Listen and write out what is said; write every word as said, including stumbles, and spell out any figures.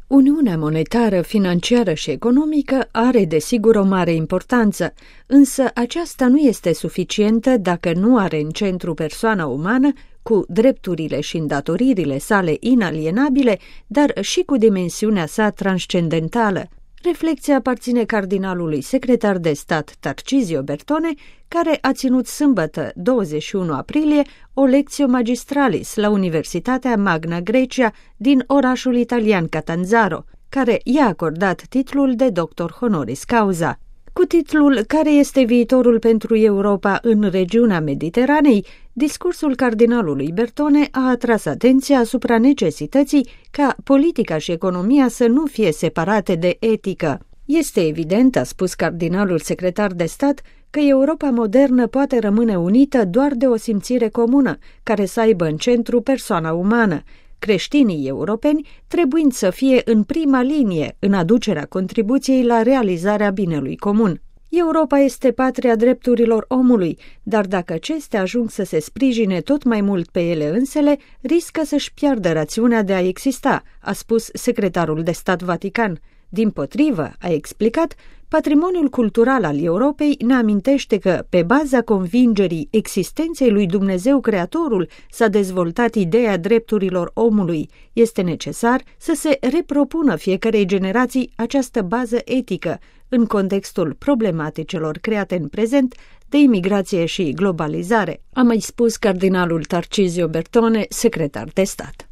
Uniunea monetară, financiară și economică are desigur o mare importanță, însă aceasta nu este suficientă dacă nu are în centru persoana umană cu drepturile și îndatoririle sale inalienabile, dar și cu dimensiunea sa transcendentală. Reflecția aparține cardinalului secretar de stat Tarcisio Bertone, care a ținut sâmbătă, douăzeci și unu aprilie, o lectio magistralis la Universitatea Magna Grecia din orașul italian Catanzaro, care i-a acordat titlul de doctor honoris causa. Cu titlul Care este viitorul pentru Europa în regiunea Mediteranei, discursul cardinalului Bertone a atras atenția asupra necesității ca politica și economia să nu fie separate de etică. Este evident, a spus cardinalul secretar de stat, că Europa modernă poate rămâne unită doar de o simțire comună, care să aibă în centru persoana umană, creștinii europeni trebuind să fie în prima linie în aducerea contribuției la realizarea binelui comun. Europa este patria drepturilor omului, dar dacă acestea ajung să se sprijine tot mai mult pe ele însele, riscă să-și piardă rațiunea de a exista, a spus secretarul de stat Vatican. Dimpotrivă, a explicat, patrimoniul cultural al Europei ne amintește că, pe baza convingerii existenței lui Dumnezeu Creatorul, s-a dezvoltat ideea drepturilor omului. Este necesar să se repropună fiecarei generații această bază etică în contextul problematicilor create în prezent de imigrație și globalizare, a mai spus cardinalul Tarcisio Bertone, secretar de stat.